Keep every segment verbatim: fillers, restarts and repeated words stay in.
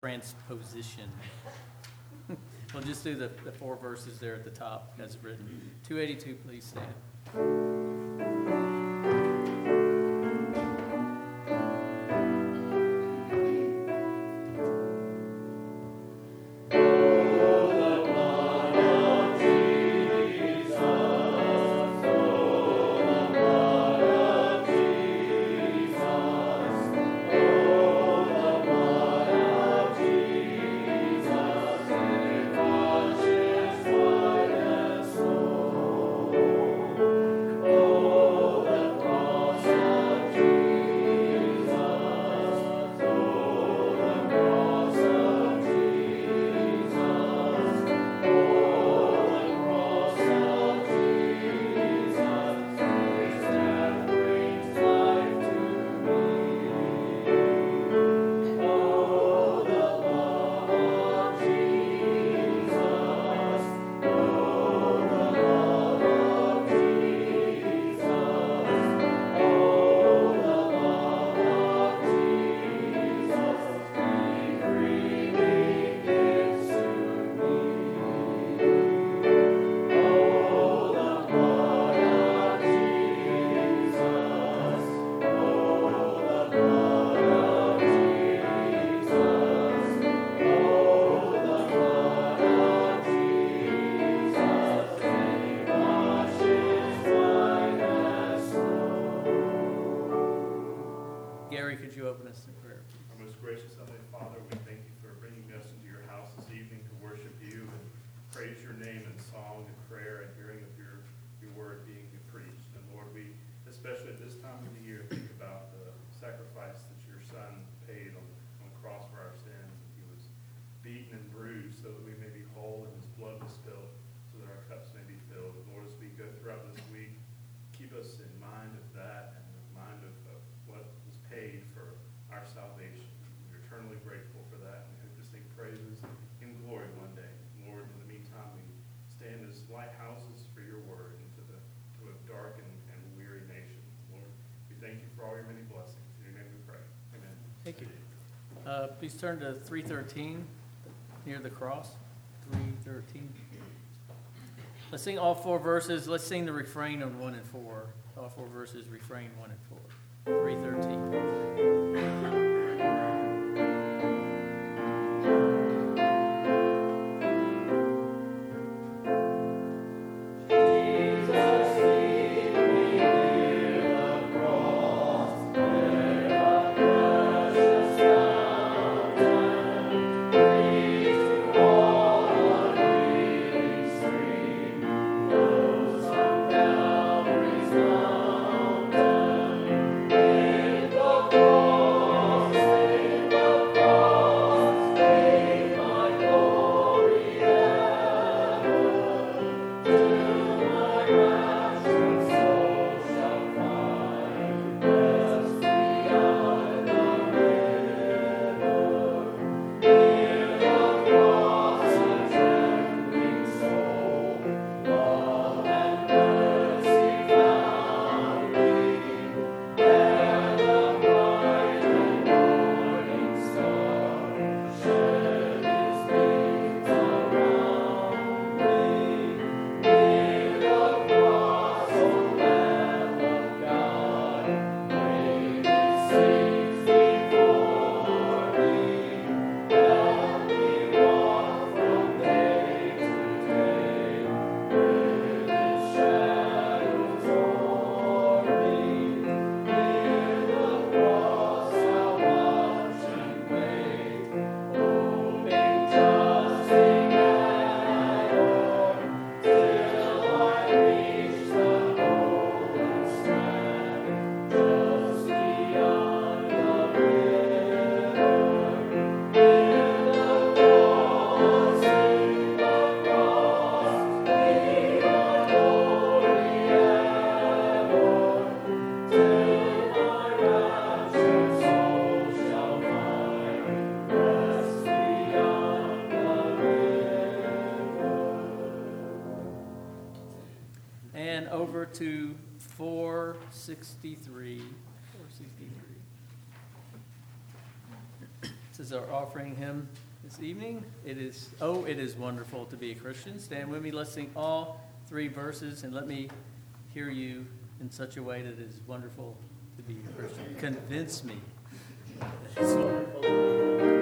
transposition. We'll just do the, the four verses there at the top as written. two eighty-two, please stand. Could you open us in prayer? Our most gracious Heavenly Father, we thank you for bringing us into your house this evening to worship you and praise your name in song and prayer and hearing of your, your word being preached. And Lord, we, especially at this time of the year, think about the sacrifice that your Son paid on, on the cross for our sins. And he was beaten and bruised so that we may be whole, and his blood was spilled so that our cups may be filled. And Lord, as we go throughout this week, keep us in mind of that and in mind of, of what was paid for our salvation. We're eternally grateful for that, and we hope to sing praises in glory one day. Lord, in the meantime, we stand as lighthouses for your word into the to a dark and, and weary nation. Lord, we thank you for all your many blessings. In your name we pray. Amen. Thank you. Uh, please turn to three thirteen, near the cross. three thirteen. Let's sing all four verses. Let's sing the refrain on one and four. All four verses, refrain one and four. three thirteen. over to four sixty-three. four sixty-three. It's is our offering hymn this evening. It is, oh, it is wonderful to be a Christian. Stand with me. Let's sing all three verses, and let me hear you in such a way that it is wonderful to be a Christian. Convince me that it's wonderful.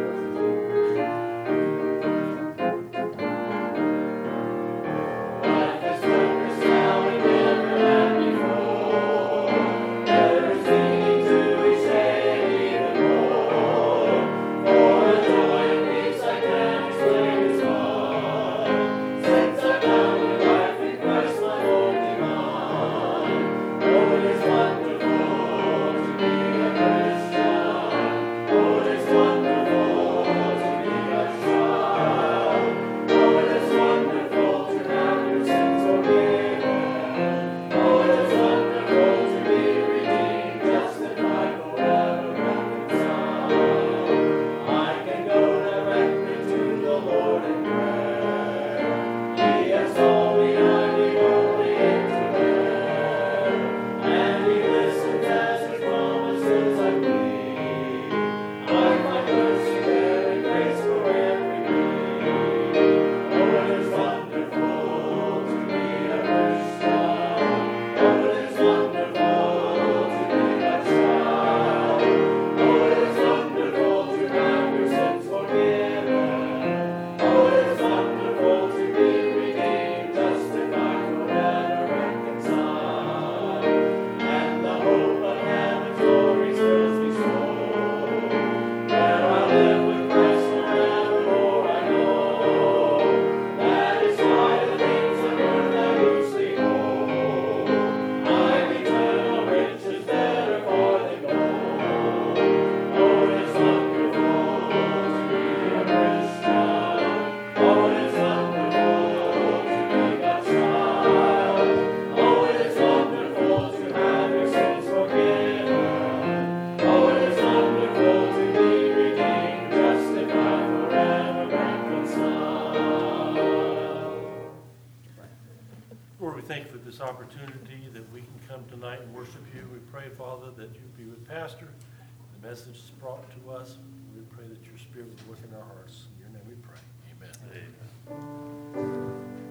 Opportunity that we can come tonight and worship you. We pray, Father, that you be with Pastor. The message is brought to us. We pray that your Spirit would work in our hearts. In your name we pray. Amen. Amen.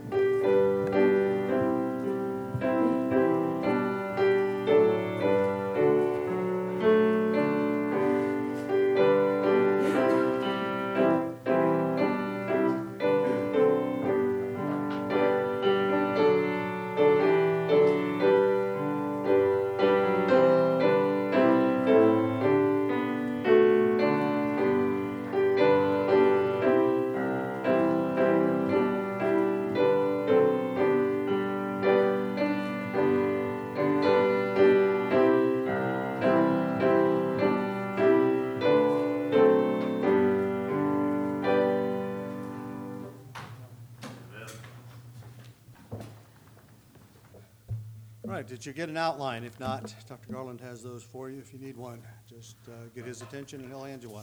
Did you get an outline? If not, Doctor Garland has those for you. If you need one, just uh, get his attention and he'll hand you one.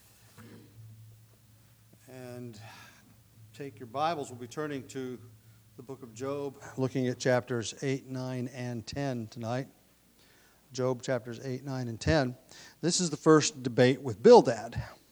And take your Bibles. We'll be turning to the book of Job, looking at chapters eight, nine, and ten tonight. Job chapters eight, nine, and ten. This is the first debate with Bildad.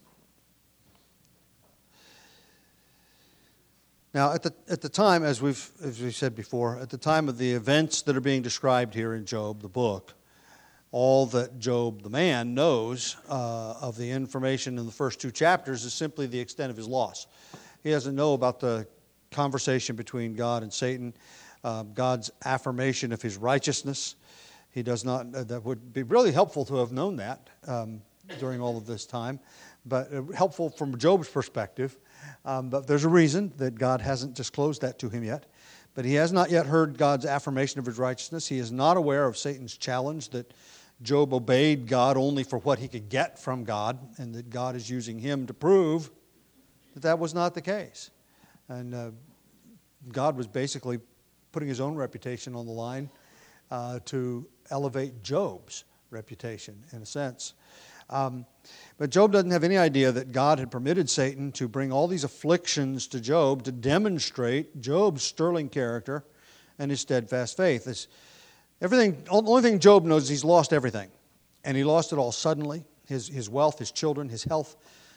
Now, at the at the time, as we've as we said before, at the time of the events that are being described here in Job, the book, all that Job, the man, knows uh, of the information in the first two chapters is simply the extent of his loss. He doesn't know about the conversation between God and Satan, uh, God's affirmation of his righteousness. He does not. Uh, that would be really helpful to have known that um, during all of this time, but uh, helpful from Job's perspective. Um, but there's a reason that God hasn't disclosed that to him yet. But he has not yet heard God's affirmation of his righteousness. He is not aware of Satan's challenge that Job obeyed God only for what he could get from God, and that God is using him to prove that that was not the case. And uh, God was basically putting his own reputation on the line uh, to elevate Job's reputation, in a sense. Um, but Job doesn't have any idea that God had permitted Satan to bring all these afflictions to Job to demonstrate Job's sterling character and his steadfast faith. It's everything. The only thing Job knows is he's lost everything, and he lost it all suddenly. His his wealth, his children, his health,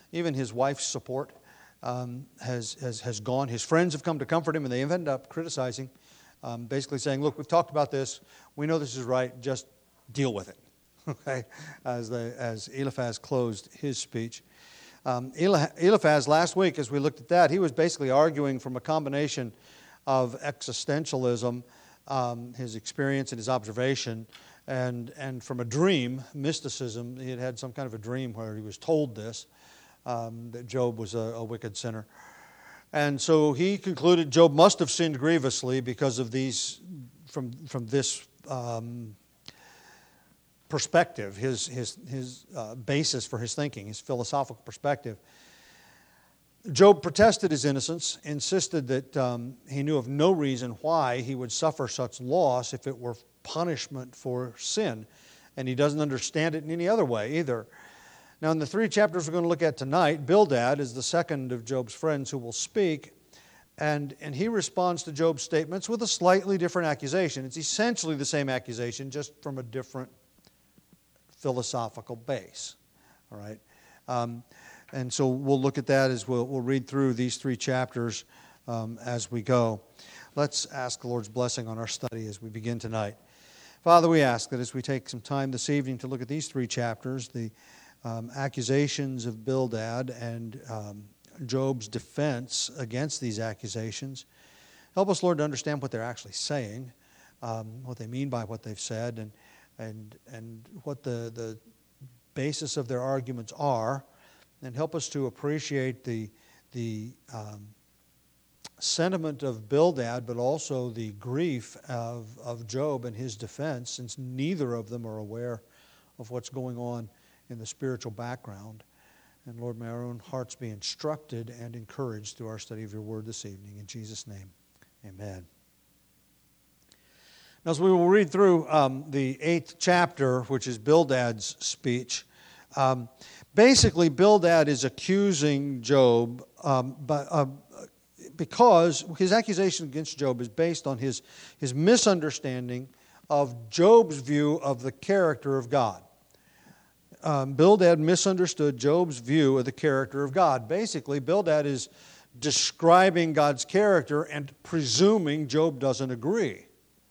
even his wife's support um, has, has, has gone. His friends have come to comfort him, and they have ended up criticizing, um, basically saying, look, we've talked about this. We know this is right. Just deal with it, okay, as, the, as Eliphaz closed his speech. Um, Eliphaz, last week, as we looked at that, he was basically arguing from a combination of existentialism, um, his experience and his observation, and, and from a dream, mysticism. He had had some kind of a dream where he was told this, um, that Job was a, a wicked sinner. And so he concluded Job must have sinned grievously because of these, from, from this um, perspective, his, his, his uh, basis for his thinking, his philosophical perspective. Job protested his innocence, insisted that um, he knew of no reason why he would suffer such loss if it were punishment for sin, and he doesn't understand it in any other way either. Now, in the three chapters we're going to look at tonight, Bildad is the second of Job's friends who will speak, and, and he responds to Job's statements with a slightly different accusation. It's essentially the same accusation, just from a different philosophical base. All right? Um, and so we'll look at that as we'll, we'll read through these three chapters um, as we go. Let's ask the Lord's blessing on our study as we begin tonight. Father, we ask that as we take some time this evening to look at these three chapters, the um, accusations of Bildad and um, Job's defense against these accusations, help us, Lord, to understand what they're actually saying, um, what they mean by what they've said, and and and what the, the basis of their arguments are, and help us to appreciate the the um, sentiment of Bildad, but also the grief of, of Job and his defense, since neither of them are aware of what's going on in the spiritual background. And Lord, may our own hearts be instructed and encouraged through our study of your word this evening. In Jesus' name, amen. Now, as we will read through um, the eighth chapter, which is Bildad's speech, um, basically Bildad is accusing Job um, but, uh, because his accusation against Job is based on his, his misunderstanding of Job's view of the character of God. Um, Bildad misunderstood Job's view of the character of God. Basically, Bildad is describing God's character and presuming Job doesn't agree.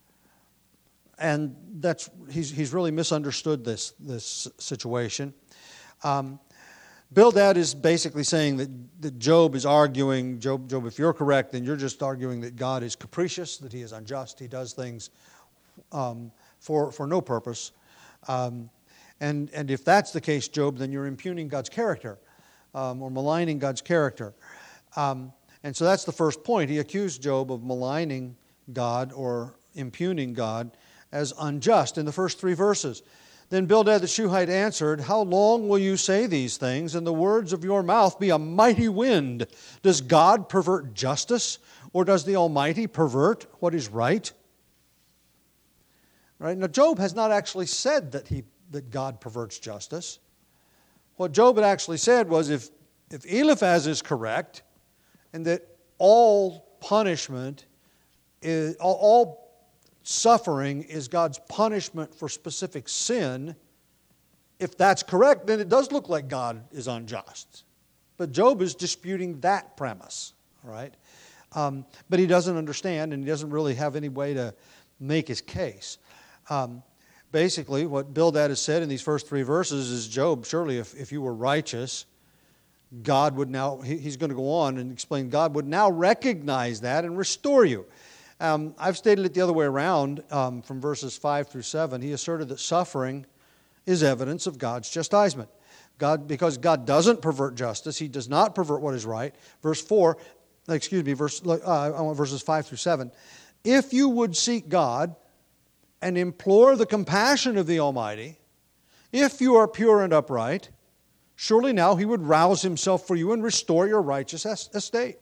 And that's he's he's really misunderstood this this situation. Um, Bildad is basically saying that, that Job is arguing, Job, Job, if you're correct, then you're just arguing that God is capricious, that he is unjust, he does things um, for for no purpose. Um, and and if that's the case, Job, then you're impugning God's character um, or maligning God's character. Um, and so that's the first point. He accused Job of maligning God or impugning God as unjust in the first three verses. Then Bildad the Shuhite answered, "How long will you say these things, and the words of your mouth be a mighty wind? Does God pervert justice, or does the Almighty pervert what is right?" Right? Now, Job has not actually said that he that God perverts justice. What Job had actually said was, if, if Eliphaz is correct, and that all punishment is all, all suffering is God's punishment for specific sin, if that's correct, then it does look like God is unjust. But Job is disputing that premise, all right? Um, but he doesn't understand, and he doesn't really have any way to make his case. Um, basically, what Bildad has said in these first three verses is, Job, surely if, if you were righteous, God would now, he, he's going to go on and explain, God would now recognize that and restore you. Um, I've stated it the other way around um, from verses five through seven. He asserted that suffering is evidence of God's chastisement. God, because God doesn't pervert justice, he does not pervert what is right. Verse four, excuse me, verse, uh, I want verses five through seven. If you would seek God and implore the compassion of the Almighty, if you are pure and upright, surely now he would rouse himself for you and restore your righteous estate.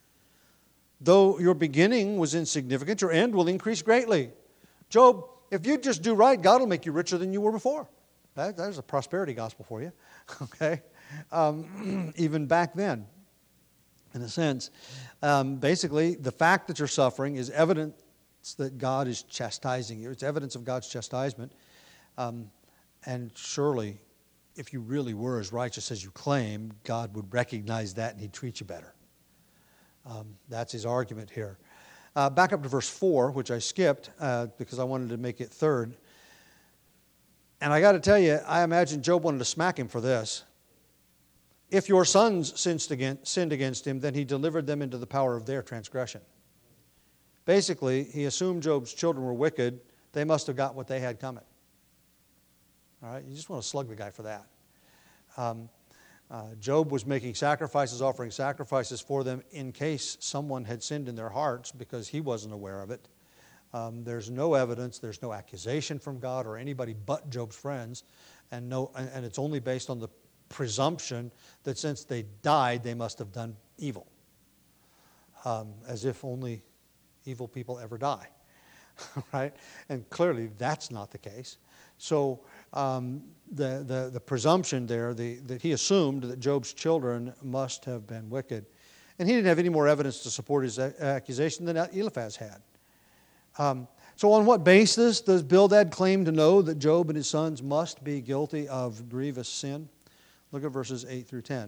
Though your beginning was insignificant, your end will increase greatly. Job, if you just do right, God will make you richer than you were before. That, that is a prosperity gospel for you, okay? Um, even back then, in a sense. Um, basically, the fact that you're suffering is evidence that God is chastising you. It's evidence of God's chastisement. Um, and surely if you really were as righteous as you claim, God would recognize that and he'd treat you better. Um, that's his argument here. Uh, back up to verse four, which I skipped uh, because I wanted to make it third. And I got to tell you, I imagine Job wanted to smack him for this. If your sons sinned against, sinned against him, then he delivered them into the power of their transgression. Basically, he assumed Job's children were wicked. They must have got what they had coming. All right, you just want to slug the guy for that. Um, uh, Job was making sacrifices, offering sacrifices for them in case someone had sinned in their hearts because he wasn't aware of it. Um, there's no evidence, there's no accusation from God or anybody but Job's friends, and no, and, and it's only based on the presumption that since they died, they must have done evil. Um, as if only evil people ever die, right? And clearly that's not the case. So um, the, the, the presumption there, the, that he assumed that Job's children must have been wicked. And he didn't have any more evidence to support his accusation than Eliphaz had. Um, so on what basis does Bildad claim to know that Job and his sons must be guilty of grievous sin? Look at verses eight through ten.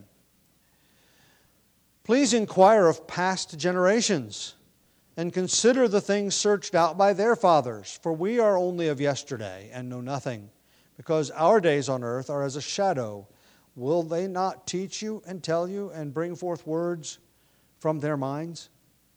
Please inquire of past generations and consider the things searched out by their fathers, for we are only of yesterday and know nothing, because our days on earth are as a shadow. Will they not teach you and tell you and bring forth words from their minds?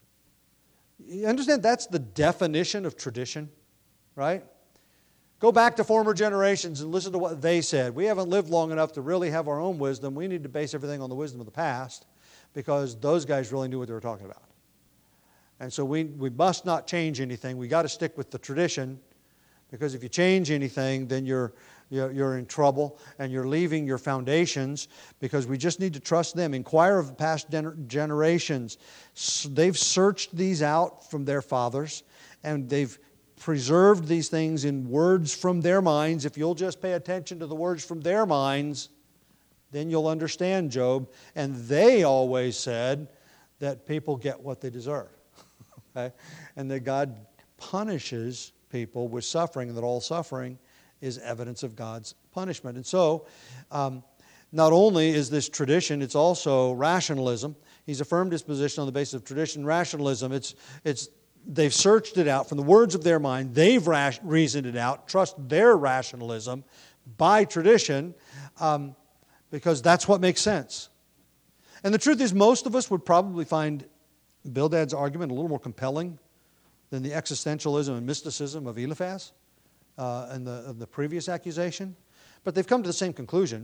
You understand that's the definition of tradition, right? Go back to former generations and listen to what they said. We haven't lived long enough to really have our own wisdom. We need to base everything on the wisdom of the past because those guys really knew what they were talking about. And so we, we must not change anything. We've got to stick with the tradition, because if you change anything, then you're, you're, you're in trouble and you're leaving your foundations, because we just need to trust them. Inquire of past gener- generations. So they've searched these out from their fathers, and they've preserved these things in words from their minds. If you'll just pay attention to the words from their minds, then you'll understand Job. And they always said that people get what they deserve. Okay? And that God punishes people with suffering, and that all suffering is evidence of God's punishment. And so, um, not only is this tradition, it's also rationalism. He's affirmed his position on the basis of tradition. Rationalism, it's, it's, they've searched it out from the words of their mind. They've rash- reasoned it out. Trust their rationalism by tradition, um, because that's what makes sense. And the truth is, most of us would probably find Bildad's argument a little more compelling than the existentialism and mysticism of Eliphaz uh, and the, the previous accusation. But they've come to the same conclusion.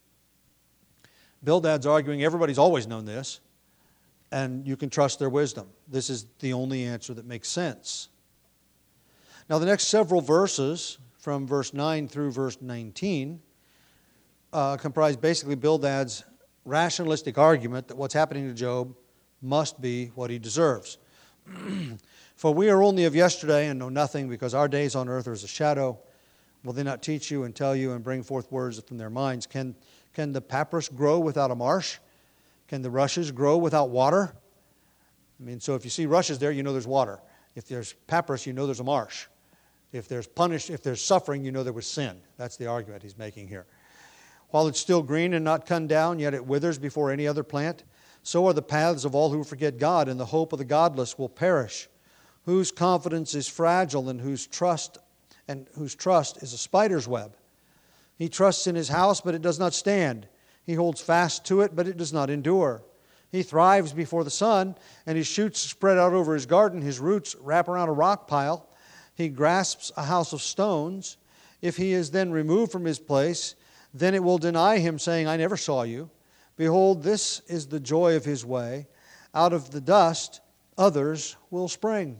Bildad's arguing everybody's always known this, and you can trust their wisdom. This is the only answer that makes sense. Now, the next several verses, from verse nine through verse nineteen, uh, comprise basically Bildad's rationalistic argument that what's happening to Job must be what he deserves. For we are only of yesterday and know nothing, because our days on earth are as a shadow. Will they not teach you and tell you and bring forth words from their minds? Can, can the papyrus grow without a marsh? Can the rushes grow without water? I mean, so if you see rushes there, you know there's water. If there's papyrus, you know there's a marsh. If there's punish, if there's suffering, you know there was sin. That's the argument he's making here. While it's still green and not cut down, yet it withers before any other plant. So are the paths of all who forget God, and the hope of the godless will perish. Whose confidence is fragile, and whose trust and whose trust is a spider's web. He trusts in his house, but it does not stand. He holds fast to it, but it does not endure. He thrives before the sun, and his shoots spread out over his garden. His roots wrap around a rock pile. He grasps a house of stones. If he is then removed from his place, then it will deny him, saying, I never saw you. Behold, this is the joy of his way. Out of the dust, others will spring.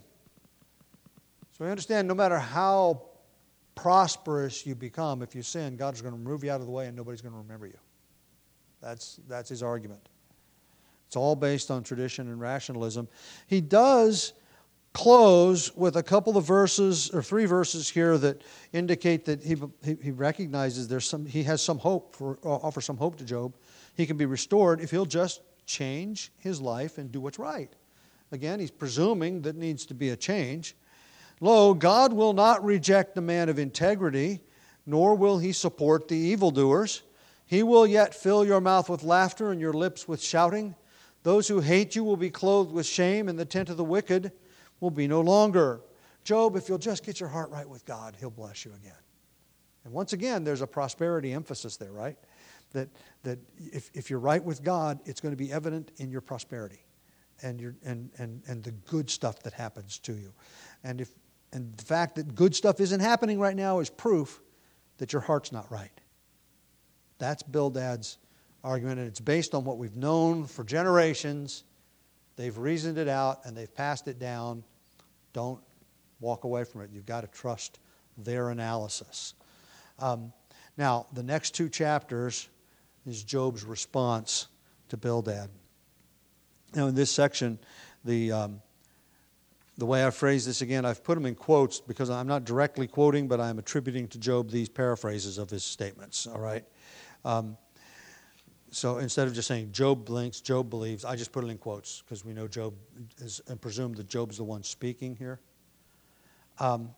So we understand no matter how prosperous you become, if you sin, God is going to remove you out of the way and nobody's going to remember you. That's, that's his argument. It's all based on tradition and rationalism. He does close with a couple of verses, or three verses here, that indicate that he, he, he recognizes there's some, he has some hope, for, offer some hope to Job. He can be restored if he'll just change his life and do what's right. Again, he's presuming that needs to be a change. Lo, God will not reject the man of integrity, nor will he support the evildoers. He will yet fill your mouth with laughter and your lips with shouting. Those who hate you will be clothed with shame, and the tent of the wicked will be no longer. Job, if you'll just get your heart right with God, He'll bless you again. And once again, there's a prosperity emphasis there, right? That that if, if you're right with God, it's going to be evident in your prosperity and your and, and, and the good stuff that happens to you. And if and the fact that good stuff isn't happening right now is proof that your heart's not right. That's Bildad's argument, and it's based on what we've known for generations. They've reasoned it out, and they've passed it down. Don't walk away from it. You've got to trust their analysis. Um, now, the next two chapters is Job's response to Bildad. Now, in this section, the um, the way I phrase this again, I've put them in quotes because I'm not directly quoting, but I'm attributing to Job these paraphrases of his statements. All right. Um, so instead of just saying Job thinks, Job believes, I just put it in quotes because we know Job is, and presume that Job's the one speaking here. Um,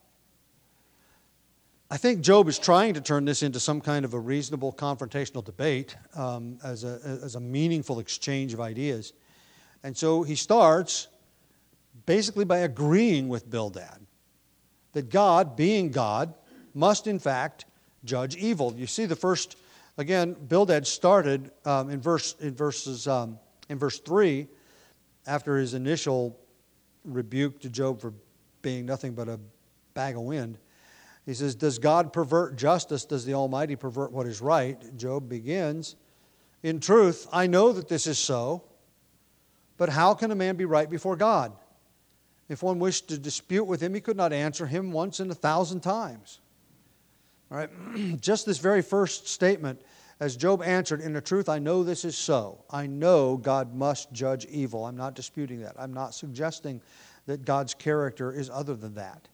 I think Job is trying to turn this into some kind of a reasonable confrontational debate um, as a as a meaningful exchange of ideas. And so he starts basically by agreeing with Bildad that God, being God, must in fact judge evil. You see the first, again, Bildad started um, in verse in verses um, in verse three, after his initial rebuke to Job for being nothing but a bag of wind. He says, does God pervert justice? Does the Almighty pervert what is right? Job begins, in truth, I know that this is so, but how can a man be right before God? If one wished to dispute with him, he could not answer him once in a thousand times. All right? Just this very first statement, as Job answered, in the truth, I know this is so. I know God must judge evil. I'm not disputing that. I'm not suggesting that God's character is other than that,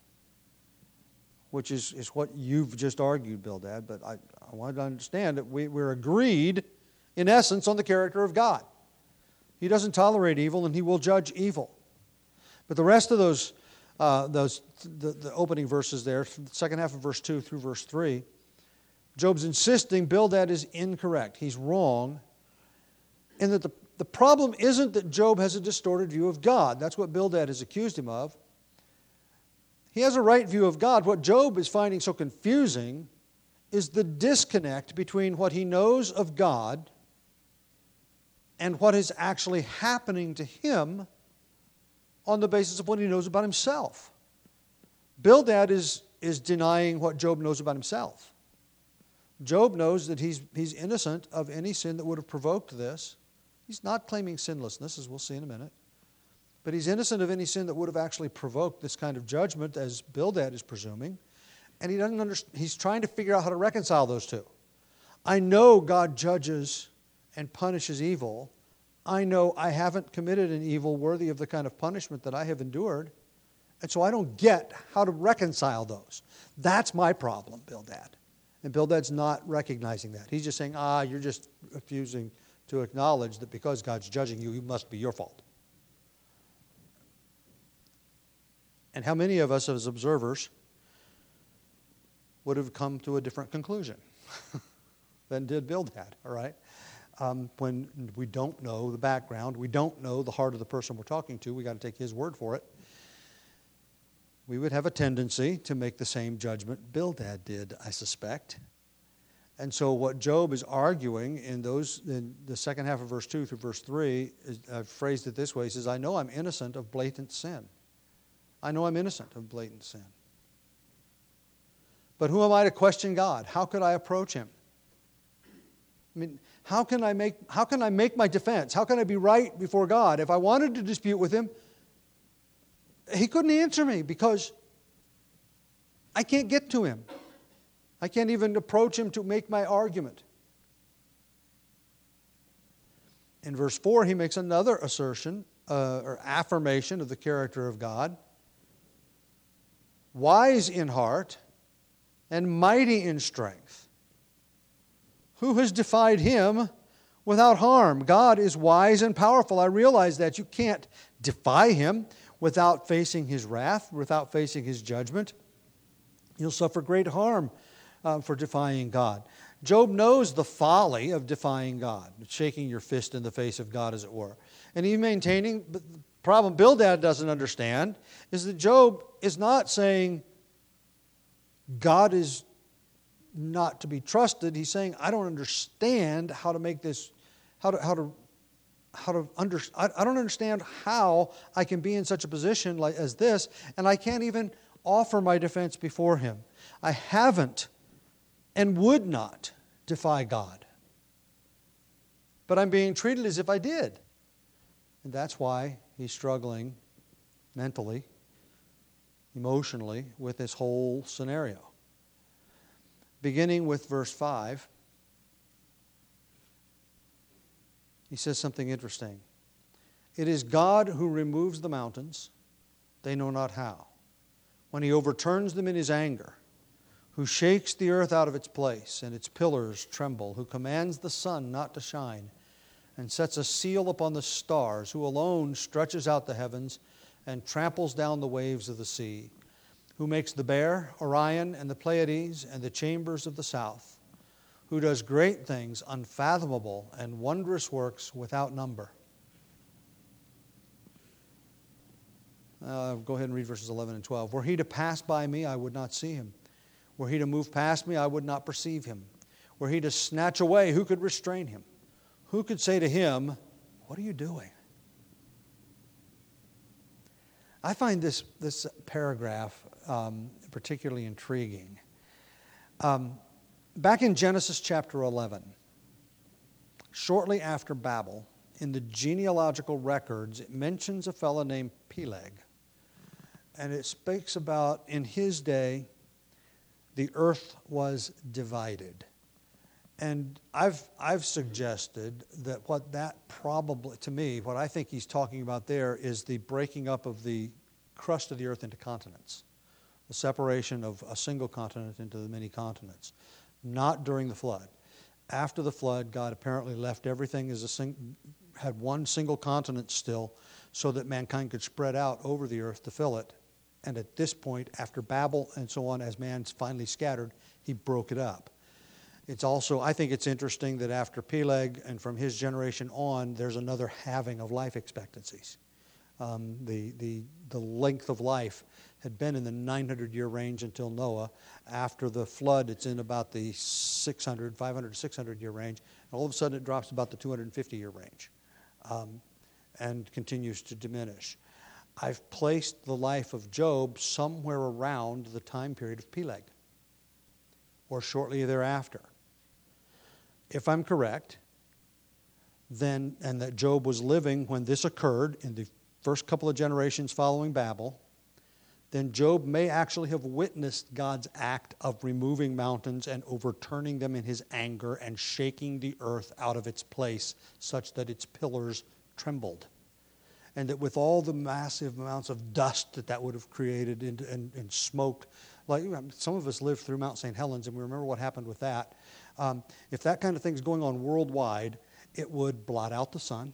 which is, is what you've just argued, Bildad, but I, I wanted to understand that we, we're agreed, in essence, on the character of God. He doesn't tolerate evil, and He will judge evil. But the rest of those, uh, those the, the opening verses there, the second half of verse two through verse three, Job's insisting Bildad is incorrect. He's wrong, and that the, the problem isn't that Job has a distorted view of God. That's what Bildad has accused him of. He has a right view of God. What Job is finding so confusing is the disconnect between what he knows of God and what is actually happening to him on the basis of what he knows about himself. Bildad is, is denying what Job knows about himself. Job knows that he's, he's innocent of any sin that would have provoked this. He's not claiming sinlessness, as we'll see in a minute. But he's innocent of any sin that would have actually provoked this kind of judgment, as Bildad is presuming. And he doesn't understand. He's trying to figure out how to reconcile those two. I know God judges and punishes evil. I know I haven't committed an evil worthy of the kind of punishment that I have endured. And so I don't get how to reconcile those. That's my problem, Bildad. And Bildad's not recognizing that. He's just saying, ah, you're just refusing to acknowledge that because God's judging you, it must be your fault. And how many of us as observers would have come to a different conclusion than did Bildad, all right? Um, when we don't know the background, we don't know the heart of the person we're talking to, we got to take his word for it. We would have a tendency to make the same judgment Bildad did, I suspect. And so what Job is arguing in those in the second half of verse two through verse three, is, I've phrased it this way, he says, I know I'm innocent of blatant sin. I know I'm innocent of blatant sin. But who am I to question God? How could I approach Him? I mean, how can I make how can I make my defense? How can I be right before God? If I wanted to dispute with Him, He couldn't answer me because I can't get to Him. I can't even approach Him to make my argument. In verse four, he makes another assertion uh, or affirmation of the character of God. Wise in heart and mighty in strength. Who has defied Him without harm? God is wise and powerful. I realize that you can't defy Him without facing His wrath, without facing His judgment. You'll suffer great harm uh, for defying God. Job knows the folly of defying God, shaking your fist in the face of God, as it were. And he's maintaining, but the problem Bildad doesn't understand is that Job is not saying God is not to be trusted. He's saying, I don't understand how to make this, how to, how to, how to under, I, I don't understand how I can be in such a position like as this, and I can't even offer my defense before him. I haven't and would not defy God. But I'm being treated as if I did. And that's why he's struggling mentally, emotionally, with this whole scenario. Beginning with verse five, he says something interesting. It is God who removes the mountains, they know not how. When he overturns them in his anger, who shakes the earth out of its place, and its pillars tremble, who commands the sun not to shine, and sets a seal upon the stars, who alone stretches out the heavens and tramples down the waves of the sea, who makes the Bear, Orion, and the Pleiades, and the chambers of the south, who does great things, unfathomable, and wondrous works without number. Uh, go ahead and read verses eleven and twelve. Were he to pass by me, I would not see him. Were he to move past me, I would not perceive him. Were he to snatch away, who could restrain him? Who could say to him, what are you doing? I find this, this paragraph um, particularly intriguing. Um, back in Genesis chapter eleven, shortly after Babel, in the genealogical records, it mentions a fellow named Peleg. And it speaks about, in his day, the earth was divided. And I've, I've suggested that what that probably, to me, what I think he's talking about there is the breaking up of the crust of the earth into continents, the separation of a single continent into the many continents, not during the flood. After the flood, God apparently left everything as a sing, had one single continent still, so that mankind could spread out over the earth to fill it. And at this point, after Babel and so on, as man's finally scattered, he broke it up. It's also, I think it's interesting that after Peleg and from his generation on, there's another halving of life expectancies. Um, the, the, the length of life had been in the nine hundred year range until Noah. After the flood, it's in about the six hundred, five hundred, six hundred year range. And all of a sudden, it drops about the two hundred fifty year range um, and continues to diminish. I've placed the life of Job somewhere around the time period of Peleg, or shortly thereafter. If I'm correct, then, and that Job was living when this occurred in the first couple of generations following Babel, then Job may actually have witnessed God's act of removing mountains and overturning them in his anger and shaking the earth out of its place such that its pillars trembled. And that with all the massive amounts of dust that that would have created and, and, and smoke, like some of us lived through Mount Saint Helens and we remember what happened with that. Um, if that kind of thing is going on worldwide, it would blot out the sun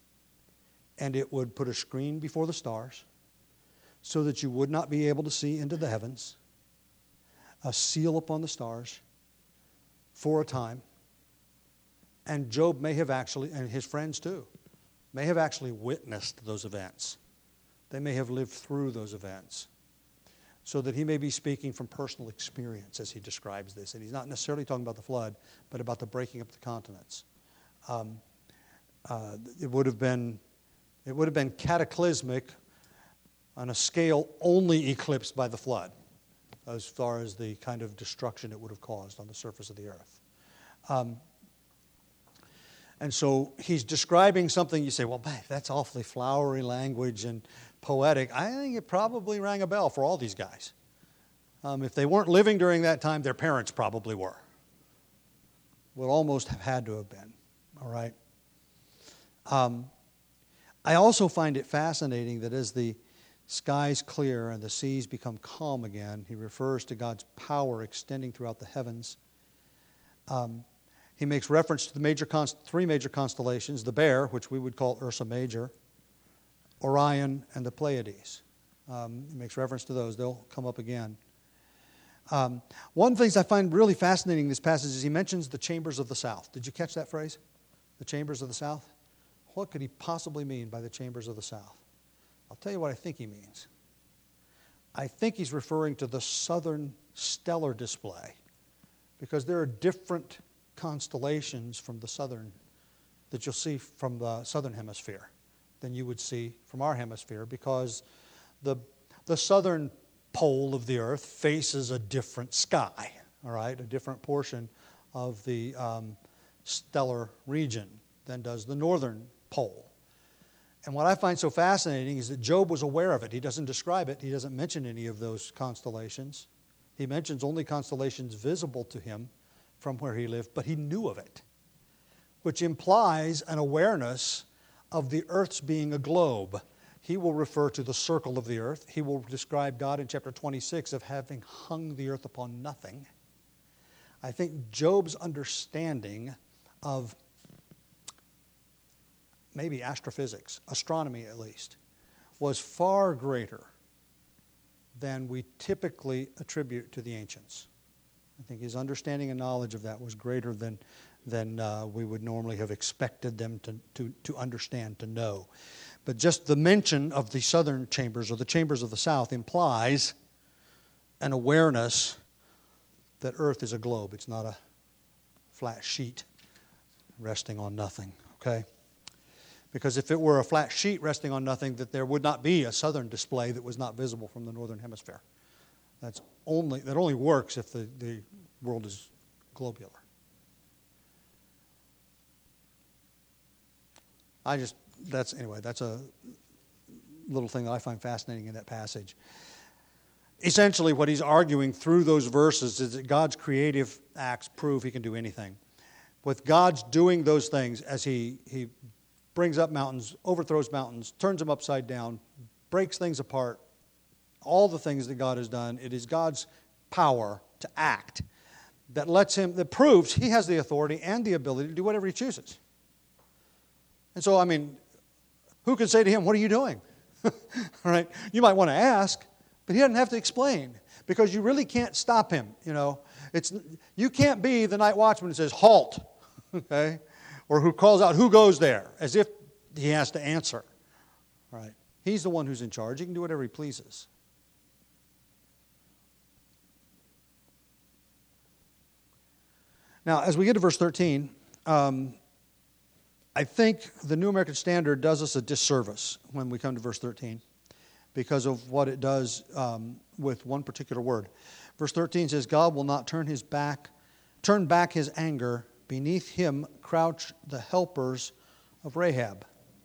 and it would put a screen before the stars so that you would not be able to see into the heavens, a seal upon the stars for a time. And Job may have actually, and his friends too, may have actually witnessed those events. They may have lived through those events. So that he may be speaking from personal experience as he describes this. And he's not necessarily talking about the flood, but about the breaking up of the continents. Um, uh, it would have been, it would have been cataclysmic on a scale only eclipsed by the flood, as far as the kind of destruction it would have caused on the surface of the earth. Um, And so he's describing something, you say, well, that's awfully flowery language and poetic. I think it probably rang a bell for all these guys. Um, if they weren't living during that time, their parents probably were. Would almost have had to have been, all right? Um, I also find it fascinating that as the skies clear and the seas become calm again, he refers to God's power extending throughout the heavens. Um, He makes reference to the major const- three major constellations, the Bear, which we would call Ursa Major, Orion, and the Pleiades. Um, he makes reference to those. They'll come up again. Um, one of the things I find really fascinating in this passage is he mentions the chambers of the south. Did you catch that phrase? The chambers of the south? What could he possibly mean by the chambers of the south? I'll tell you what I think he means. I think he's referring to the southern stellar display, because there are different constellations from the southern that you'll see from the southern hemisphere than you would see from our hemisphere, because the the southern pole of the earth faces a different sky, all right, a different portion of the um, stellar region than does the northern pole. And what I find so fascinating is that Job was aware of it. He doesn't describe it. He doesn't mention any of those constellations. He mentions only constellations visible to him from where he lived, but he knew of it, which implies an awareness of the earth's being a globe. He will refer to the circle of the earth. He will describe God in chapter twenty-six of having hung the earth upon nothing. I think Job's understanding of maybe astrophysics, astronomy at least, was far greater than we typically attribute to the ancients. I think his understanding and knowledge of that was greater than, than uh, we would normally have expected them to, to, to understand, to know. But just the mention of the southern chambers or the chambers of the south implies an awareness that Earth is a globe. It's not a flat sheet resting on nothing, okay? Because if it were a flat sheet resting on nothing, that there would not be a southern display that was not visible from the northern hemisphere. That's only that only works if the, the world is globular. I just that's anyway, that's a little thing that I find fascinating in that passage. Essentially, what he's arguing through those verses is that God's creative acts prove he can do anything. With God's doing those things, as he he brings up mountains, overthrows mountains, turns them upside down, breaks things apart, all the things that God has done, it is God's power to act that lets him, that proves he has the authority and the ability to do whatever he chooses. And so, I mean, who can say to him, what are you doing? All right? You might want to ask, but he doesn't have to explain, because you really can't stop him, you know. It's you can't be the night watchman who says, halt, okay? Or who calls out, who goes there, as if he has to answer. All right? He's the one who's in charge. He can do whatever he pleases. Now, as we get to verse thirteen, um, I think the New American Standard does us a disservice when we come to verse thirteen because of what it does um, with one particular word. Verse thirteen says, God will not turn his back, turn back his anger. Beneath him crouch the helpers of Rahab.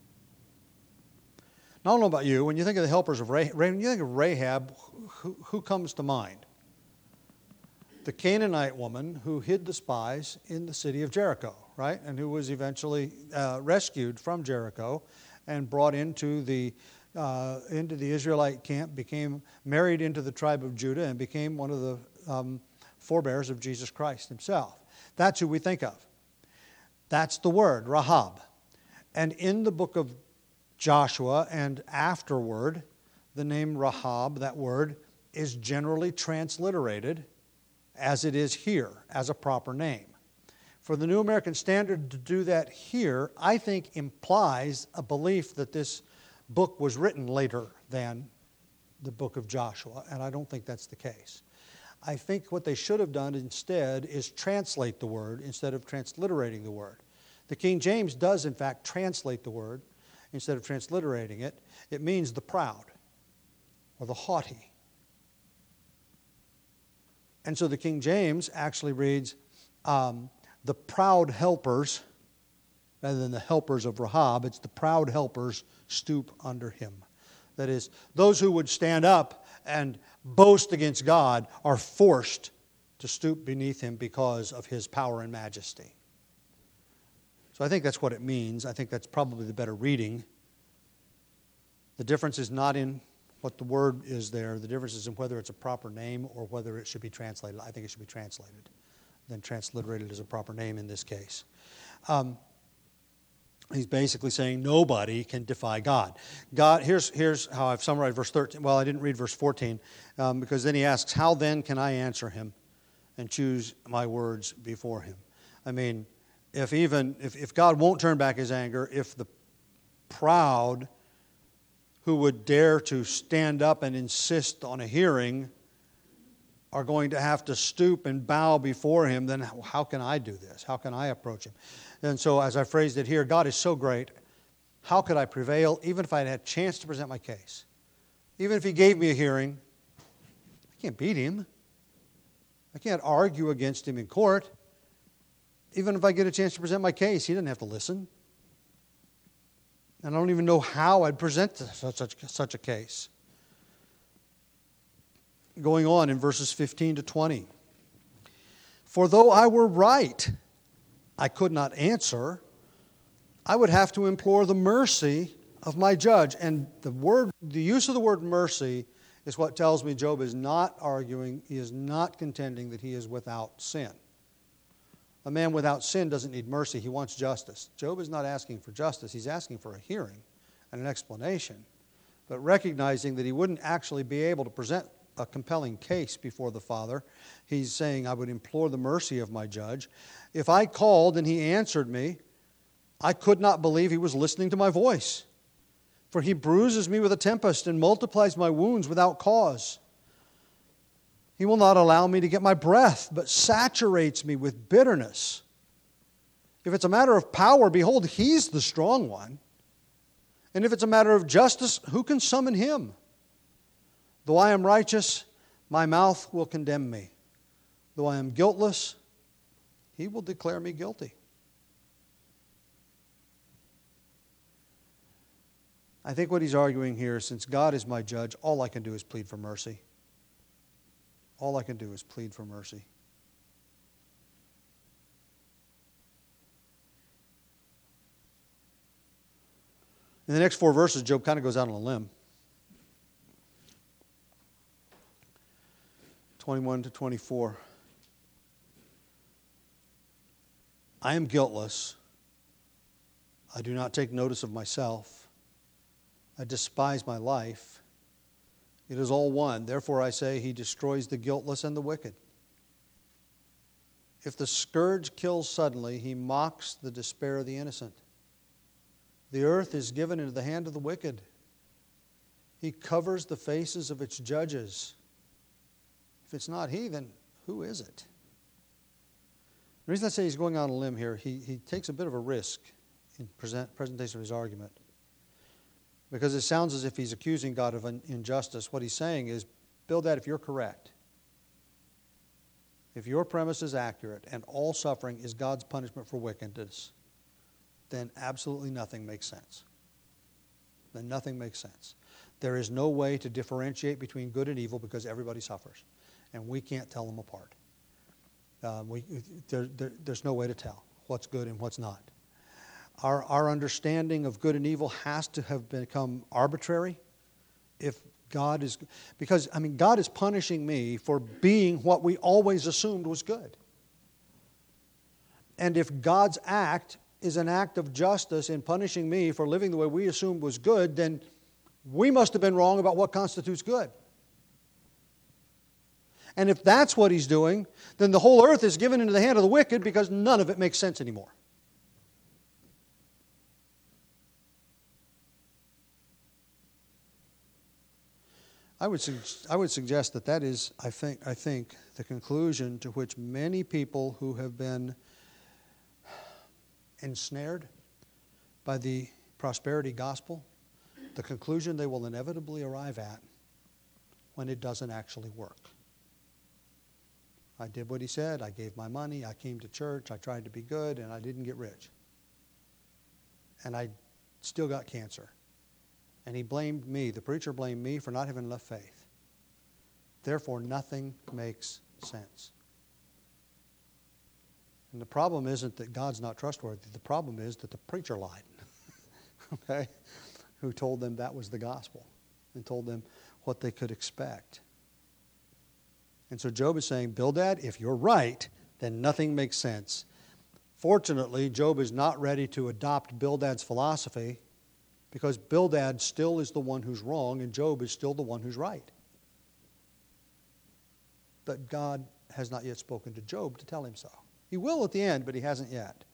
Now, I don't know about you. When you think of the helpers of Rahab, when you think of Rahab, who, who comes to mind? The Canaanite woman who hid the spies in the city of Jericho, right? And who was eventually uh, rescued from Jericho and brought into the uh, into the Israelite camp, became married into the tribe of Judah, and became one of the um, forebears of Jesus Christ himself. That's who we think of. That's the word, Rahab. And in the book of Joshua and afterward, the name Rahab, that word, is generally transliterated as it is here, as a proper name. For the New American Standard to do that here, I think implies a belief that this book was written later than the book of Joshua, and I don't think that's the case. I think what they should have done instead is translate the word instead of transliterating the word. The King James does, in fact, translate the word instead of transliterating it. It means the proud or the haughty. And so the King James actually reads, um, the proud helpers, rather than the helpers of Rahab, it's the proud helpers stoop under him. That is, those who would stand up and boast against God are forced to stoop beneath him because of his power and majesty. So I think that's what it means. I think that's probably the better reading. The difference is not in what the word is there. The difference is in whether it's a proper name or whether it should be translated. I think it should be translated, then transliterated as a proper name in this case. Um, He's basically saying nobody can defy God. God, here's, here's how I've summarized verse thirteen. Well, I didn't read verse fourteen, um, because then he asks, how then can I answer him and choose my words before him? I mean, if even, if, if God won't turn back his anger, if the proud who would dare to stand up and insist on a hearing are going to have to stoop and bow before him, then how can I do this? How can I approach him? And so as I phrased it here, God is so great. How could I prevail even if I had a chance to present my case? Even if he gave me a hearing, I can't beat him. I can't argue against him in court. Even if I get a chance to present my case, he doesn't have to listen. And I don't even know how I'd present such, such, such a case. Going on in verses fifteen to twenty. For though I were right, I could not answer. I would have to implore the mercy of my judge. And the word, the use of the word mercy is what tells me Job is not arguing, he is not contending that he is without sin. A man without sin doesn't need mercy, he wants justice. Job is not asking for justice, he's asking for a hearing and an explanation, but recognizing that he wouldn't actually be able to present a compelling case before the Father. He's saying, I would implore the mercy of my judge. If I called and he answered me, I could not believe he was listening to my voice. For he bruises me with a tempest and multiplies my wounds without cause. He will not allow me to get my breath, but saturates me with bitterness. If it's a matter of power, behold, he's the strong one. And if it's a matter of justice, who can summon him? Though I am righteous, my mouth will condemn me. Though I am guiltless, he will declare me guilty. I think what he's arguing here, since God is my judge, all I can do is plead for mercy. All I can do is plead for mercy. In the next four verses, Job kind of goes out on a limb. twenty-one to twenty-four. I am guiltless. I do not take notice of myself. I despise my life. It is all one. Therefore I say, he destroys the guiltless and the wicked. If the scourge kills suddenly, he mocks the despair of the innocent. The earth is given into the hand of the wicked. He covers the faces of its judges. If it's not he, then who is it? The reason I say he's going on a limb here, he, he takes a bit of a risk in present, presentation of his argument. Because it sounds as if he's accusing God of injustice. What he's saying is, Bildad, if you're correct, if your premise is accurate and all suffering is God's punishment for wickedness, then absolutely nothing makes sense. Then nothing makes sense. There is no way to differentiate between good and evil because everybody suffers. And we can't tell them apart. Uh, we, there, there, there's no way to tell what's good and what's not. Our, our understanding of good and evil has to have become arbitrary if God is... Because, I mean, God is punishing me for being what we always assumed was good. And if God's act is an act of justice in punishing me for living the way we assumed was good, then we must have been wrong about what constitutes good. And if that's what he's doing, then the whole earth is given into the hand of the wicked because none of it makes sense anymore. I would, su- I would suggest that that is, I think, I think, the conclusion to which many people who have been ensnared by the prosperity gospel, the conclusion they will inevitably arrive at when it doesn't actually work. I did what he said, I gave my money, I came to church, I tried to be good, and I didn't get rich. And I still got cancer. And he blamed me, the preacher blamed me for not having enough faith. Therefore, nothing makes sense. And the problem isn't that God's not trustworthy. The problem is that the preacher lied. Okay? Who told them that was the gospel and told them what they could expect. And so Job is saying, Bildad, if you're right, then nothing makes sense. Fortunately, Job is not ready to adopt Bildad's philosophy because Bildad still is the one who's wrong and Job is still the one who's right. But God has not yet spoken to Job to tell him so. He will at the end, but he hasn't yet.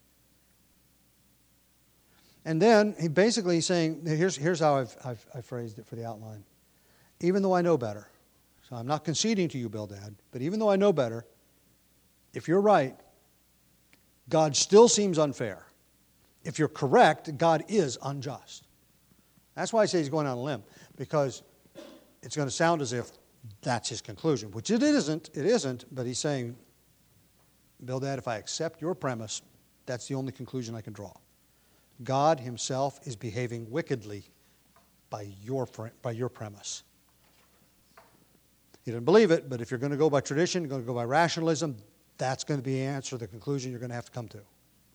And then he basically he's saying, here's, here's how I've, I've, I've phrased it for the outline. Even though I know better, so I'm not conceding to you, Bildad, but even though I know better, if you're right, God still seems unfair. If you're correct, God is unjust. That's why I say he's going on a limb, because it's going to sound as if that's his conclusion, which it isn't. It isn't, but he's saying, Bildad, if I accept your premise, that's the only conclusion I can draw. God himself is behaving wickedly by your, by your premise. You didn't believe it, but if you're going to go by tradition, you're going to go by rationalism, that's going to be the answer, the conclusion you're going to have to come to.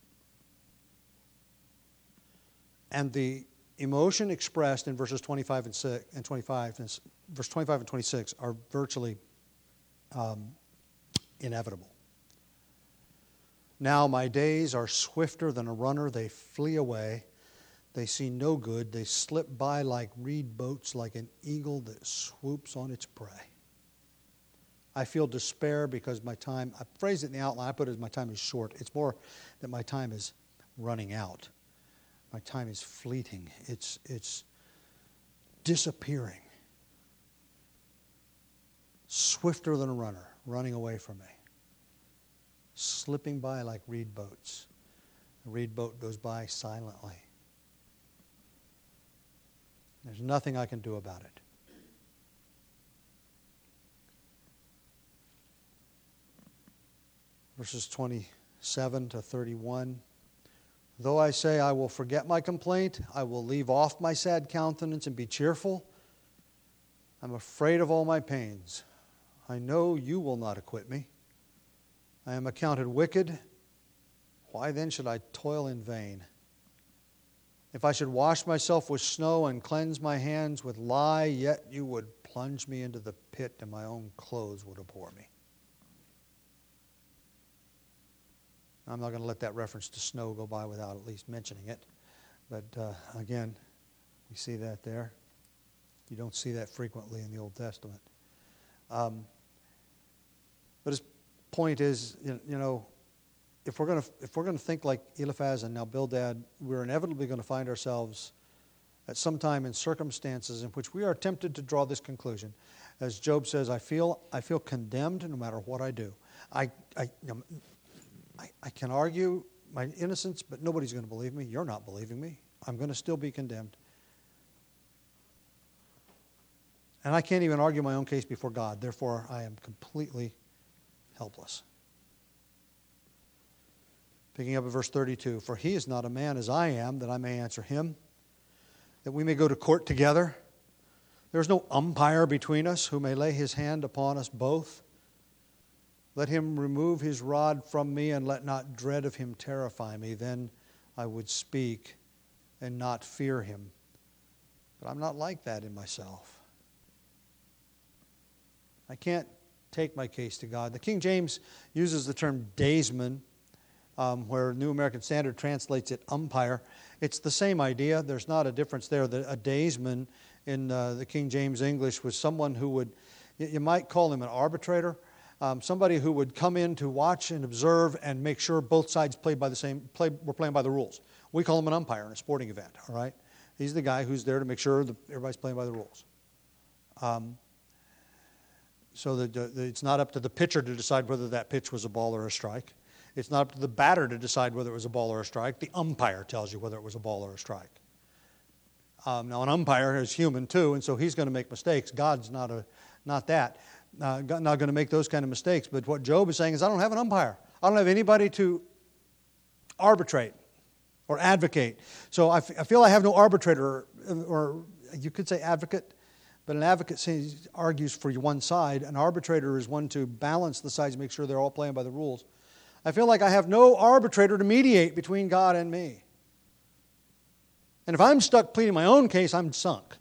And the emotion expressed in verses twenty-five and six, and twenty-five, and verse twenty-five and twenty-six are virtually um, inevitable. Now my days are swifter than a runner, they flee away. They see no good, they slip by like reed boats, like an eagle that swoops on its prey. I feel despair because my time, I phrased it in the outline, I put it as my time is short. It's more that my time is running out. My time is fleeting. It's, it's disappearing. Swifter than a runner, running away from me. Slipping by like reed boats. A reed boat goes by silently. There's nothing I can do about it. Verses twenty-seven to thirty-one. Though I say I will forget my complaint, I will leave off my sad countenance and be cheerful. I'm afraid of all my pains. I know you will not acquit me. I am accounted wicked. Why then should I toil in vain? If I should wash myself with snow and cleanse my hands with lye, yet you would plunge me into the pit and my own clothes would abhor me. I'm not going to let that reference to snow go by without at least mentioning it. But uh, again, we see that there. You don't see that frequently in the Old Testament. Um, but his point is, you know, if we're going to if we're going to think like Eliphaz and now Bildad, we're inevitably going to find ourselves at some time in circumstances in which we are tempted to draw this conclusion. As Job says, I feel I feel condemned no matter what I do. I I. You know, I, I can argue my innocence, but nobody's going to believe me. You're not believing me. I'm going to still be condemned. And I can't even argue my own case before God. Therefore, I am completely helpless. Picking up at verse thirty-two. For he is not a man as I am, that I may answer him, that we may go to court together. There is no umpire between us who may lay his hand upon us both. Let him remove his rod from me, and let not dread of him terrify me. Then I would speak and not fear him. But I'm not like that in myself. I can't take my case to God. The King James uses the term daysman, um, where New American Standard translates it umpire. It's the same idea. There's not a difference there. The, a daysman in uh, the King James English was someone who would, you might call him an arbitrator. Um, somebody who would come in to watch and observe and make sure both sides played by the same play, were playing by the rules. We call him an umpire in a sporting event. All right, he's the guy who's there to make sure that everybody's playing by the rules. Um, so that uh, it's not up to the pitcher to decide whether that pitch was a ball or a strike. It's not up to the batter to decide whether it was a ball or a strike. The umpire tells you whether it was a ball or a strike. Um, now, an umpire is human too, and so he's going to make mistakes. God's not a not that. Uh, not going to make those kind of mistakes. But what Job is saying is, I don't have an umpire. I don't have anybody to arbitrate or advocate. So I, f- I feel I have no arbitrator, or, or you could say advocate, but an advocate says, argues for one side. An arbitrator is one to balance the sides, make sure they're all playing by the rules. I feel like I have no arbitrator to mediate between God and me. And if I'm stuck pleading my own case, I'm sunk.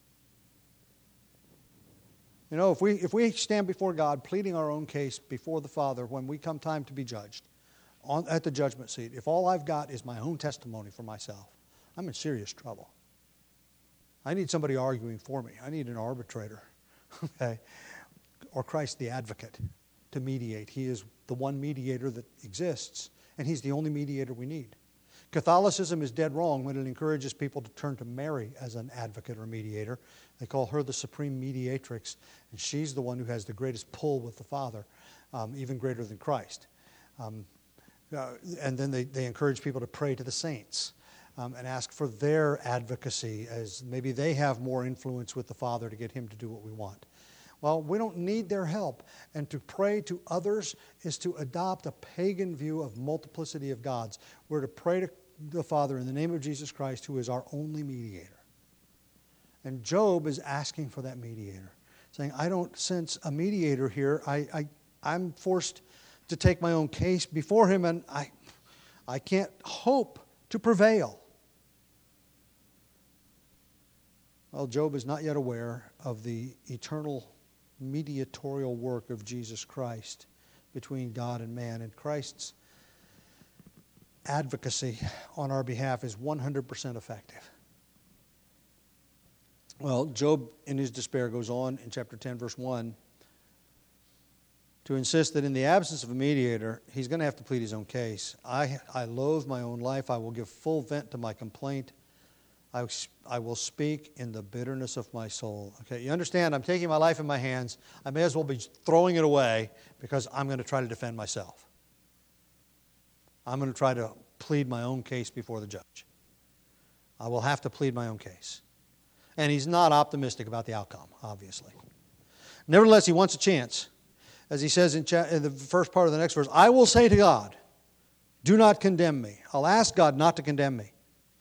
You know, if we if we stand before God pleading our own case before the Father when we come time to be judged, on, at the judgment seat, if all I've got is my own testimony for myself, I'm in serious trouble. I need somebody arguing for me. I need an arbitrator, okay? Or Christ the advocate to mediate. He is the one mediator that exists, and he's the only mediator we need. Catholicism is dead wrong when it encourages people to turn to Mary as an advocate or mediator. They call her the supreme mediatrix, and she's the one who has the greatest pull with the Father, um, even greater than Christ. Um, uh, and then they, they encourage people to pray to the saints um, and ask for their advocacy, as maybe they have more influence with the Father to get him to do what we want. Well, we don't need their help. And to pray to others is to adopt a pagan view of multiplicity of gods. We're to pray to the Father in the name of Jesus Christ, who is our only mediator. And Job is asking for that mediator, saying, I don't sense a mediator here. I, I, I'm forced to take my own case before him, and I, I can't hope to prevail. Well, Job is not yet aware of the eternal mediatorial work of Jesus Christ between God and man. And Christ's advocacy on our behalf is one hundred percent effective. Well, Job, in his despair, goes on in chapter ten, verse one, to insist that in the absence of a mediator, he's going to have to plead his own case. I, I loathe my own life. I will give full vent to my complaint. I, I will speak in the bitterness of my soul. Okay, you understand, I'm taking my life in my hands. I may as well be throwing it away because I'm going to try to defend myself. I'm going to try to plead my own case before the judge. I will have to plead my own case. And he's not optimistic about the outcome, obviously. Nevertheless, he wants a chance. As he says in, cha- in the first part of the next verse, I will say to God, do not condemn me. I'll ask God not to condemn me.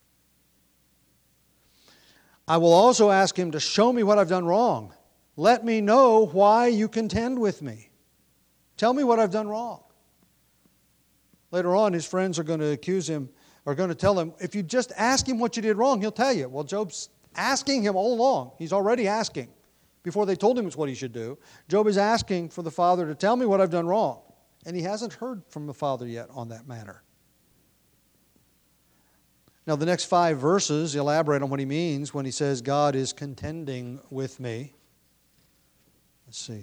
I will also ask him to show me what I've done wrong. Let me know why you contend with me. Tell me what I've done wrong. Later on, his friends are going to accuse him, are going to tell him, if you just ask him what you did wrong, he'll tell you. Well, Job's asking him all along. He's already asking. Before they told him it's what he should do, Job is asking for the Father to tell me what I've done wrong. And he hasn't heard from the Father yet on that matter. Now, the next five verses elaborate on what he means when he says, God is contending with me. Let's see.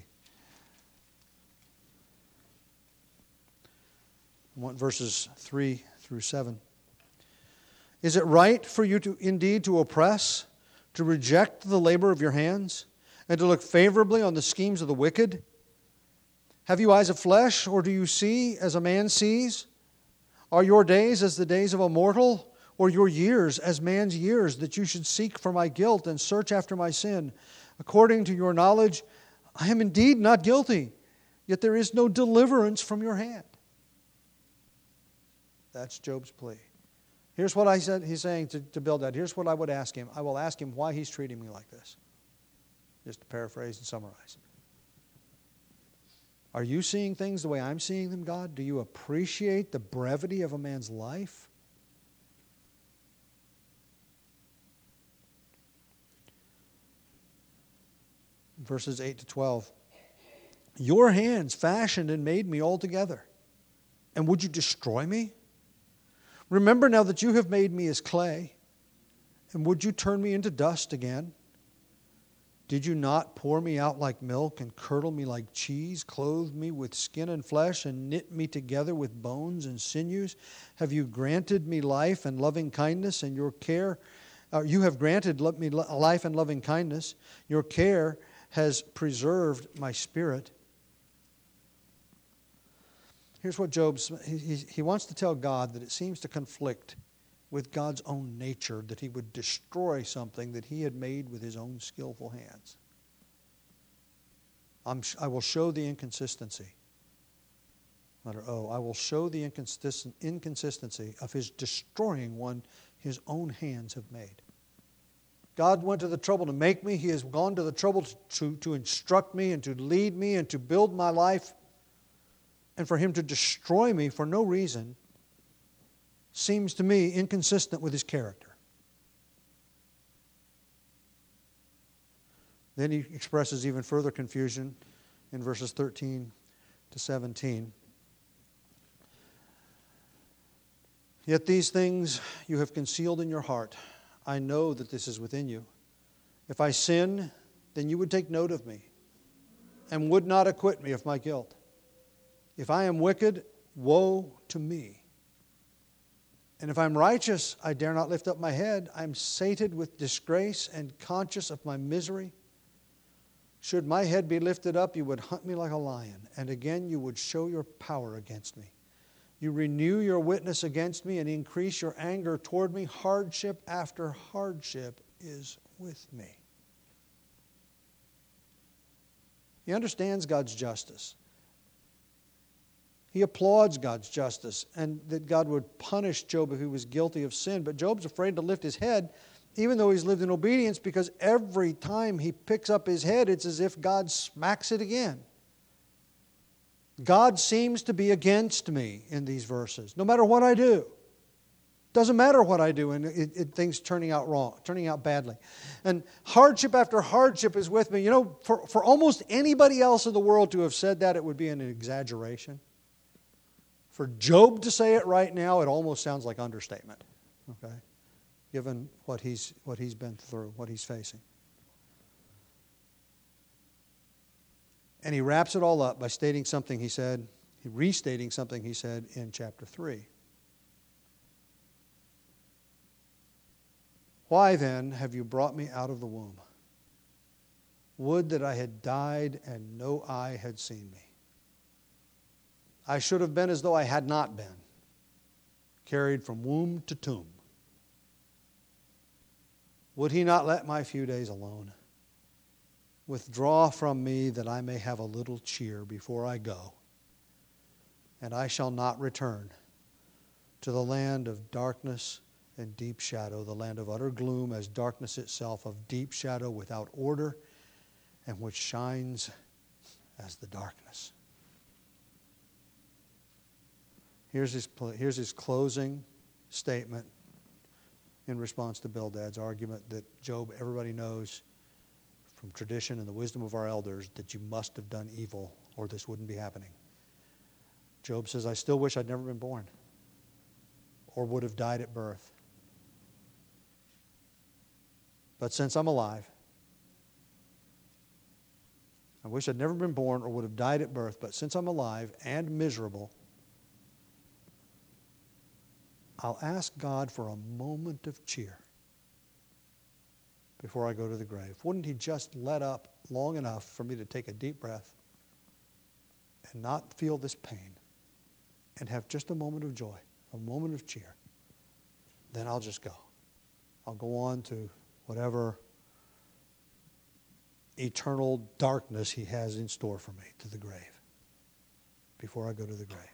I want verses three through seven. Is it right for you to indeed to oppress, to reject the labor of your hands, and to look favorably on the schemes of the wicked? Have you eyes of flesh, or do you see as a man sees? Are your days as the days of a mortal, or your years as man's years, that you should seek for my guilt and search after my sin? According to your knowledge, I am indeed not guilty, yet there is no deliverance from your hand. That's Job's plea. Here's what I said he's saying to, to Bildad. Here's what I would ask him. I will ask him why he's treating me like this. Just to paraphrase and summarize. Are you seeing things the way I'm seeing them, God? Do you appreciate the brevity of a man's life? Verses eight to twelve. Your hands fashioned and made me altogether. And would you destroy me? Remember now that you have made me as clay. And would you turn me into dust again? Did you not pour me out like milk and curdle me like cheese, clothe me with skin and flesh, and knit me together with bones and sinews? Have you granted me life and loving kindness, and your care, uh, you have granted me life and loving kindness. Your care has preserved my spirit. Here's what Job's, he, he, he wants to tell God that it seems to conflict with God's own nature that he would destroy something that he had made with his own skillful hands. I'm, I will show the inconsistency. Letter O. I will show the inconsistent, inconsistency of his destroying one his own hands have made. God went to the trouble to make me. He has gone to the trouble to, to, to instruct me and to lead me and to build my life. And for him to destroy me for no reason seems to me inconsistent with his character. Then he expresses even further confusion in verses thirteen to seventeen. Yet these things you have concealed in your heart. I know that this is within you. If I sin, then you would take note of me and would not acquit me of my guilt. If I am wicked, woe to me. And if I'm righteous, I dare not lift up my head. I'm sated with disgrace and conscious of my misery. Should my head be lifted up, you would hunt me like a lion, and again you would show your power against me. You renew your witness against me and increase your anger toward me. Hardship after hardship is with me. He understands God's justice. He applauds God's justice and that God would punish Job if he was guilty of sin. But Job's afraid to lift his head, even though he's lived in obedience, because every time he picks up his head, it's as if God smacks it again. God seems to be against me in these verses, no matter what I do. Doesn't matter what I do, and it, it, things turning out wrong, turning out badly. And hardship after hardship is with me. You know, for, for almost anybody else in the world to have said that, it would be an exaggeration. For Job to say it right now, it almost sounds like understatement, okay? Given what he's, what he's been through, what he's facing. And he wraps it all up by stating something he said, restating something he said in chapter three. Why then have you brought me out of the womb? Would that I had died and no eye had seen me. I should have been as though I had not been, carried from womb to tomb. Would he not let my few days alone? Withdraw from me that I may have a little cheer before I go, and I shall not return to the land of darkness and deep shadow, the land of utter gloom as darkness itself, of deep shadow without order, and which shines as the darkness. Here's his, here's his closing statement in response to Bildad's argument that Job, everybody knows from tradition and the wisdom of our elders, that you must have done evil or this wouldn't be happening. Job says, I still wish I'd never been born or would have died at birth. But since I'm alive, I wish I'd never been born or would have died at birth, but since I'm alive and miserable, I'll ask God for a moment of cheer before I go to the grave. Wouldn't he just let up long enough for me to take a deep breath and not feel this pain and have just a moment of joy, a moment of cheer? Then I'll just go. I'll go on to whatever eternal darkness he has in store for me, to the grave, before I go to the grave.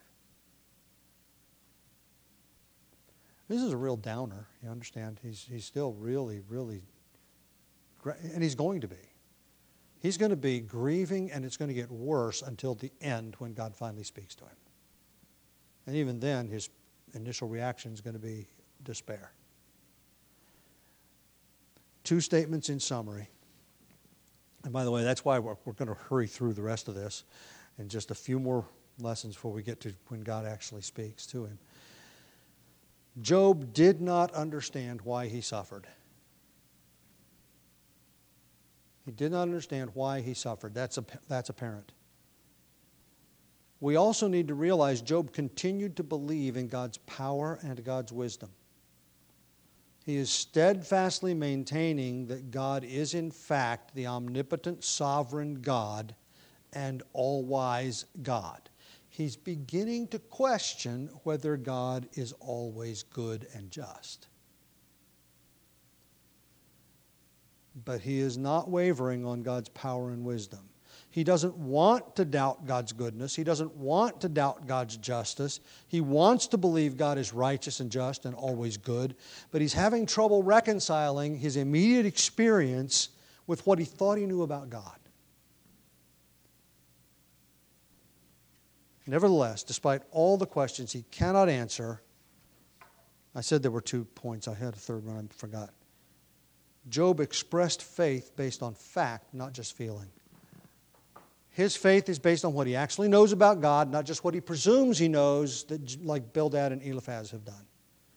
This is a real downer, you understand? He's, he's still really, really, and he's going to be. He's going to be grieving, and it's going to get worse until the end when God finally speaks to him. And even then, his initial reaction is going to be despair. Two statements in summary. And by the way, that's why we're, we're going to hurry through the rest of this in just a few more lessons before we get to when God actually speaks to him. Job did not understand why he suffered. He did not understand why he suffered. That's, a, that's apparent. We also need to realize Job continued to believe in God's power and God's wisdom. He is steadfastly maintaining that God is in fact the omnipotent, sovereign God and all-wise God. He's beginning to question whether God is always good and just. But he is not wavering on God's power and wisdom. He doesn't want to doubt God's goodness. He doesn't want to doubt God's justice. He wants to believe God is righteous and just and always good. But he's having trouble reconciling his immediate experience with what he thought he knew about God. Nevertheless, despite all the questions he cannot answer, I said there were two points. I had a third one I forgot. Job expressed faith based on fact, not just feeling. His faith is based on what he actually knows about God, not just what he presumes he knows, that like Bildad and Eliphaz have done.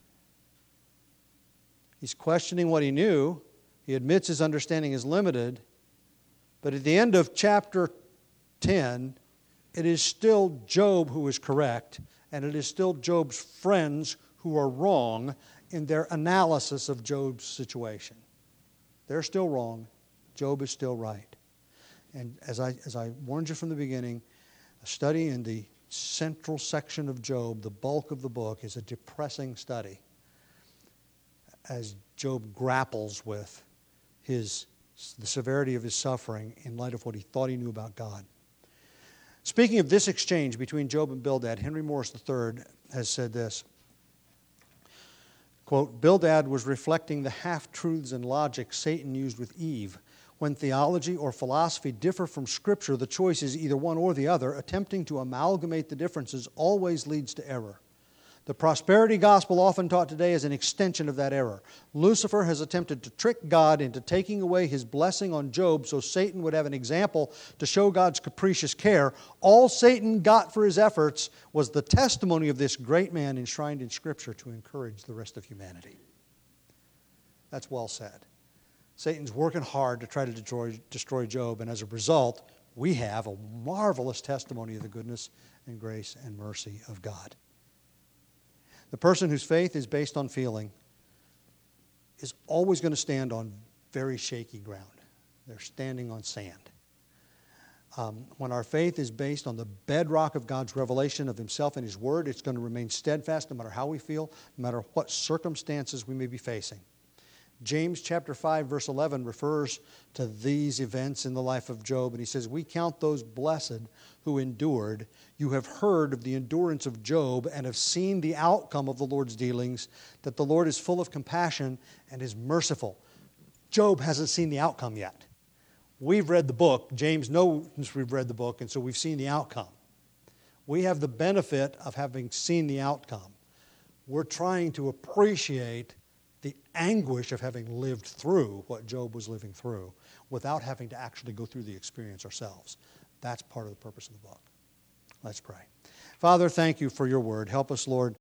He's questioning what he knew. He admits his understanding is limited. But at the end of chapter ten, it is still Job who is correct, and it is still Job's friends who are wrong in their analysis of Job's situation. They're still wrong. Job is still right. And as I, as I warned you from the beginning, a study in the central section of Job, the bulk of the book, is a depressing study as Job grapples with his, the severity of his suffering in light of what he thought he knew about God. Speaking of this exchange between Job and Bildad, Henry Morris the third has said this, quote, Bildad was reflecting the half-truths and logic Satan used with Eve. When theology or philosophy differ from Scripture, the choice is either one or the other. Attempting to amalgamate the differences always leads to error. The prosperity gospel often taught today is an extension of that error. Lucifer has attempted to trick God into taking away his blessing on Job so Satan would have an example to show God's capricious care. All Satan got for his efforts was the testimony of this great man enshrined in Scripture to encourage the rest of humanity. That's well said. Satan's working hard to try to destroy, destroy Job, and as a result, we have a marvelous testimony of the goodness and grace and mercy of God. The person whose faith is based on feeling is always going to stand on very shaky ground. They're standing on sand. Um, when our faith is based on the bedrock of God's revelation of Himself and His Word, it's going to remain steadfast no matter how we feel, no matter what circumstances we may be facing. James chapter five, verse eleven refers to these events in the life of Job, and he says, we count those blessed who endured. You have heard of the endurance of Job and have seen the outcome of the Lord's dealings, that the Lord is full of compassion and is merciful. Job hasn't seen the outcome yet. We've read the book. James knows we've read the book, and so we've seen the outcome. We have the benefit of having seen the outcome. We're trying to appreciate the anguish of having lived through what Job was living through without having to actually go through the experience ourselves. That's part of the purpose of the book. Let's pray. Father, thank you for your word. Help us, Lord,